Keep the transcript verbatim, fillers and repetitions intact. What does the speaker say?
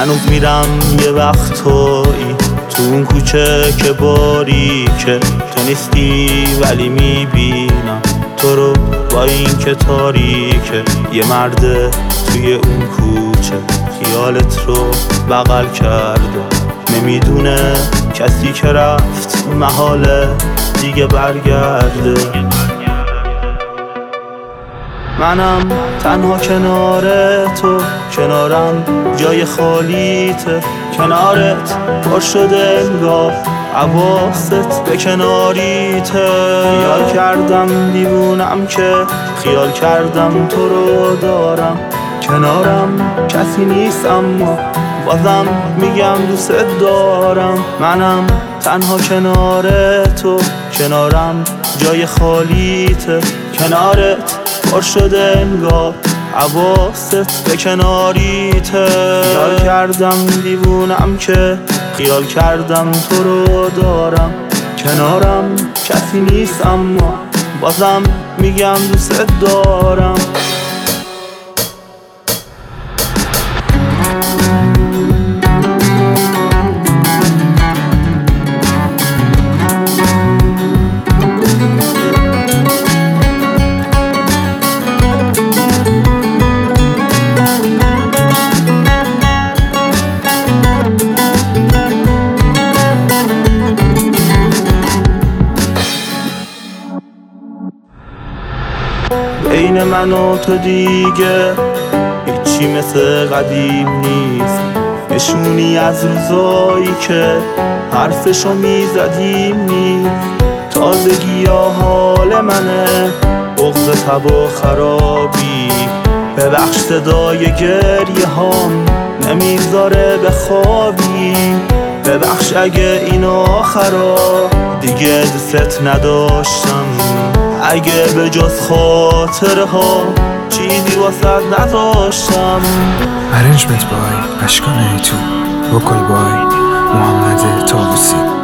هنوز میرم یه وقتایی تو اون کوچه که باریکه، تو نیستی ولی میبینم تو رو با این که تاریکه. یه مرده توی اون کوچه خیالت رو بغل کرده، نمیدونه کسی که رفت محاله دیگه برگرده. منم تنها کنار تو، کنارم جای خالیته، کنارت پر شده انگار حواست به کناریته. خیال کردم دیوونم که خیال کردم تو رو دارم، کنارم کسی نیست اما بازم میگم دوست دارم. منم تنها کنار تو، کنارم جای خالیته، کنارت پر شده انگار حواست به کناریته. خیال کردم دیوونم که خیال کردم تو رو دارم، کنارم کسی نیست اما بازم میگم دوست دارم. بین من و تو دیگه هیچی مثل قدیم نیست، نشونی از روزایی که حرفشو میزدیم نیست. تازگی ها حال منه، بغض تب و خرابی، ببخش صدای گریه هام نمیذاره بخوابی. ببخش اگه این آخرا دیگه دوست نداشتم، اگه به جز خاطره ها چیزی واسد نذاشتم. Arrangement by Ashkan ایتو، Vocal by محمد طاووسی.